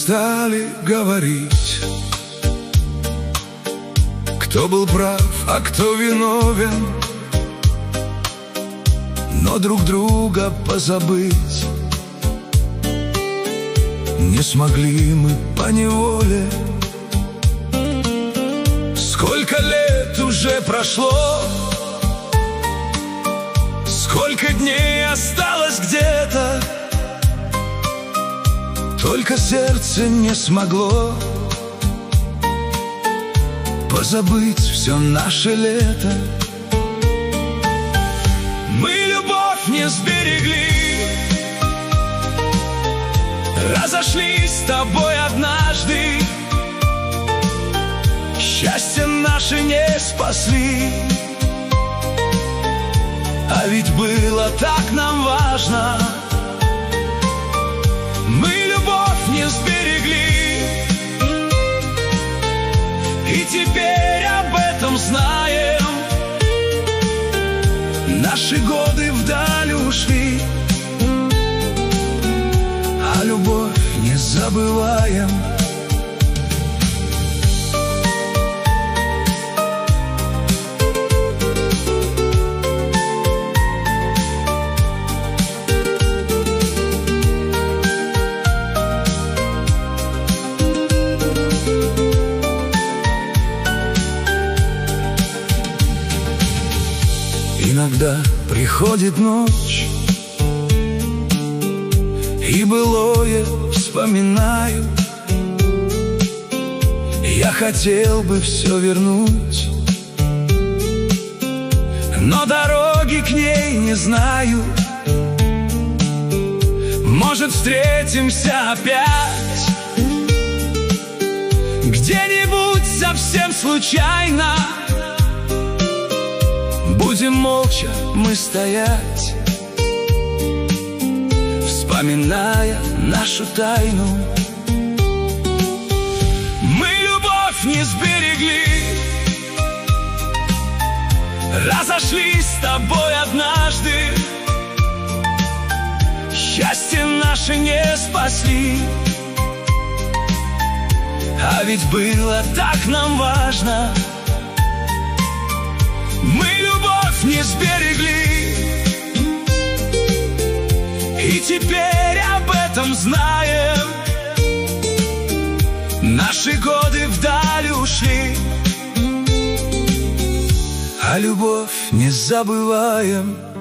стали говорить, кто был прав, а кто виновен, но друг друга позабыть не смогли мы поневоле. Сколько лет уже прошло, сколько дней осталось где-то, только сердце не смогло позабыть все наше лето. Мы любовь не сберегли, разошлись с тобой однажды, счастье наше не спасли. А ведь было так нам важно. Мы любовь не сберегли, и теперь об этом знаем. Наши годы вдаль ушли, а любовь не забываем. Иногда приходит ночь, и былое вспоминаю. Я хотел бы все вернуть, но дороги к ней не знаю. Может, встретимся опять где-нибудь совсем случайно. Будем молча мы стоять, вспоминая нашу тайну. Мы любовь не сберегли, разошлись с тобой однажды, счастье наше не спасли. А ведь было так нам важно. Мы любовь не сберегли, и теперь об этом знаем. Наши годы вдаль ушли, а любовь не забываем.